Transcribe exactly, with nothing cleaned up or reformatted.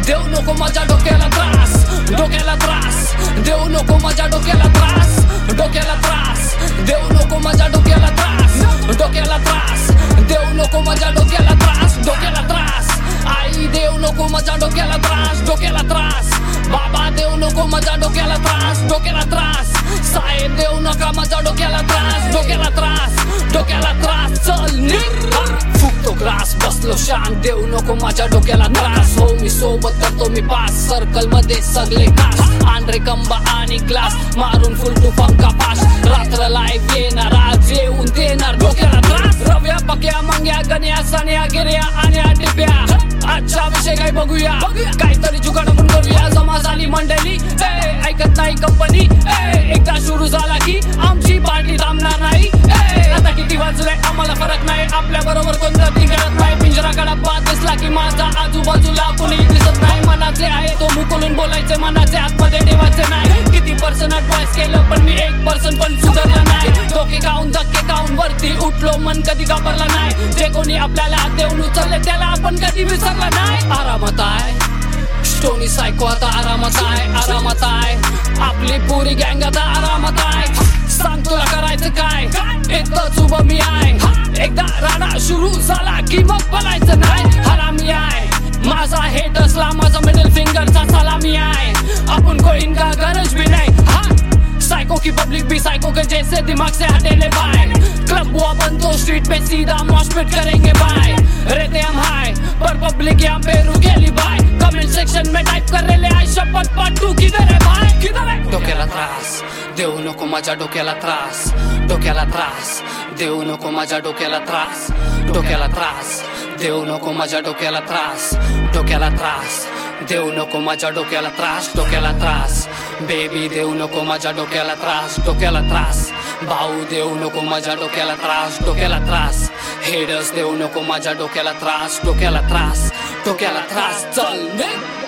देऊ नको माझ्या डोक्याला त्रास, डोक्याला त्रास देऊ नको माझ्या डोक्याला त्रास, डोक्याला त्रास देऊ नको माझ्या डोक्याला त्रास, डोक्याला त्रास देऊ नको माझ्या डोक्याला त्रास, डोक्याला त्रास आई देऊ नको माझ्या डोक्याला त्रास, डोक्याला त्रास बाबा देऊ नको माझ्या डोक्याला त्रास, डोक्याला त्रास साहेब देऊ नका माझ्या डोक्याला त्रास, डोक्याला त्रास, डोक्याला त्रास चल निघ फुकतो ग्रास बसलो शांत देऊ नको माझ्या डोक्याला त्रास, हो मी सोबत करतो मी पास सर्कल मध्ये सगळे कास, आंड्रे कंबा आणि ग्लास मारून फुल टू पंका पास, रात्र लाईव्ह येणार आज येऊन देणार डोक्याला त्रास, रव्या पक्या मंग्या गण्या सान्या गिर्या आणि आटिप्या आजचा विषय काय बघूया, काहीतरी जुगाड आपण करूया, जमा झाली मंडळी ए ऐकत नाही कंपनी ए एकदा सुरू झाला की आमची पार्टी थांबणार नाही ए आता किती वाजले आम्हाला फरक नाही, आपल्या बरोबर कोणतं घडत नाही, पिंजरा कडा दिसला की माझा आजूबाजूला कोणी दिसत नाही, मनाचे आहे तो मुकलून बोलायचे मनाचे आतमध्ये ठेवायचे नाही, किती पर्सन ऍडवाइस केलं पण मी एक पर्सन पण सुधारला नाही, डोके खाऊन धक्के खाऊन वरती उठलो मन कधी घाबरला नाही, जे कोणी आपल्याला देऊन उचलले त्याला आपण कधी विसरला नाही, आरामात आहे स्टोनी सायको आता आरामात आहे, आरामात आहे आपली पुरी गँग आता आरामात आहे, सांग तुला करायचं काय इतकंच उभं मी आहे, एकदा राडा सुरू झाला की मग बोलायचं नाही, हरामी आहे माझा हेट असला माझा मिडल फिंगरचा सलामी आहे, आपण कोई इनका गरज भी नहीं हा साइको की पब्लिक भी साइको के जैसे दिमाग से हटेले बाय, क्लब हुआ बंद तो स्ट्रीट पे सीधा मॉशपिट करेंगे बाय, रहते हम हाई पर पब्लिक यहाँ पे रुकेली बाय, कमेंट सेक्शन में टाइप कर रहे आई शपथ पार्ट टू किधर है बाय किधर है, डोक्याला त्रास देऊ नको माझ्या डोक्याला त्रास, डोक्याला त्रास देऊ नको माझ्या डोक्याला त्रास, डोक्याला त्रास देऊ नको माझ्या डोक्याला त्रास, डोक्याला त्रास देऊ नको माझ्या डोक्याला त्रास, डोक्याला त्रास बेबी देऊ नको माझ्या डोक्याला त्रास, डोक्याला त्रास भाऊ देऊ नको माझ्या डोक्याला त्रास, डोक्याला त्रास हेडर्स देऊ नको माझ्या डोक्याला त्रास, डोक्याला त्रास, डोक्याला त्रास चल निघ